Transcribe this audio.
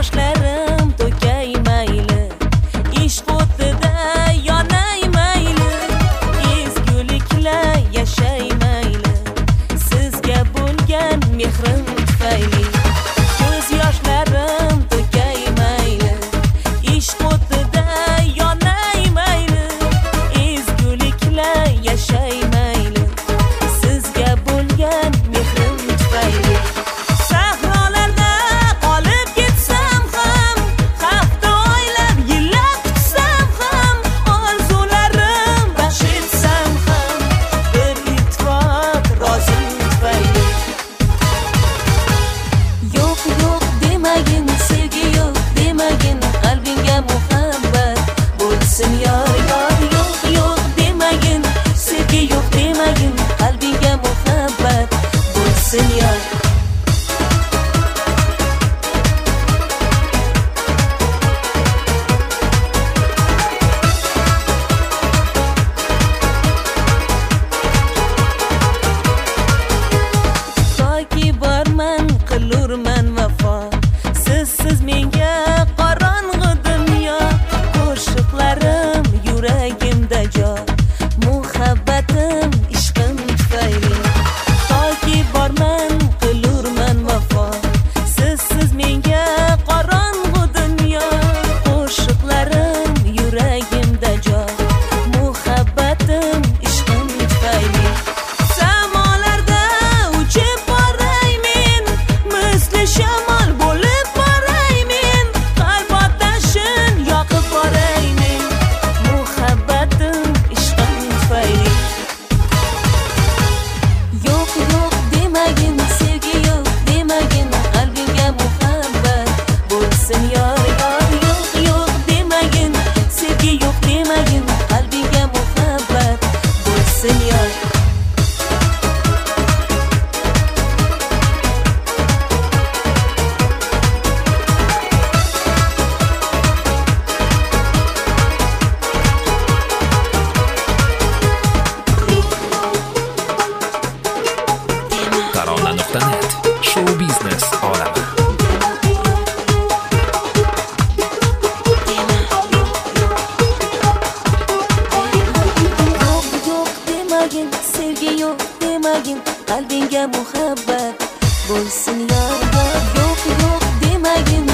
yoshlarim to'kay mayli, ishq o'tida yonay mayli, ezguliklar yashay mayli, sizga bo'lgan mehrim tufayli. Ko'z yoshlarim to'kay mayli, ishq o'tida yonay mayli, ezguliklar yashay mayli, sizga bo'lgan mehrim tufayli. Sahrolarda qolib ketsam ham, hafta oylab yillab kutsam ham, orzularim baxsh etsam ham, bir ittifoq rozim tufayli. Yo'q yo'q demagin, sevgi yo'q demagin, qalbingga muhabbat bo'lsin yor yor. Yo'q yo'q demagin, sevgi yo'q demagin, qalbingga muhabbat bo'lsin yor. Toki borman qilurman vafo, sizsiz menga qorong'u dunyo. Qo'shiqlarim yuragimda jo, muhabbatim ishqim tufayli. Toki borman qilurman vafo, sizsiz menga qorong'u dunyo. Qo'shiqlarim yuragimda jo, muhabbatim ishqim tufayli. Samolarda uchib boray men, misli shamol bo'lib boray men, qalb otashin yoqib boray men, muhabbatim ishqim tufayli. Yo'q yo'q demagin, sevgi yo'q demagin, qalbingga muhabbat bo'lsin yor yor. Yo'q yo'q demagin, sevgi yo'q demagin, qalbingga muhabbat bo'lsin yor. Tarona.net Show biznes olami. Yo'q yo'q demagin, sevgi yo'q demagin, qalbingga muhabbat bo'lsin yor yor. Yo'q yo'q demagin,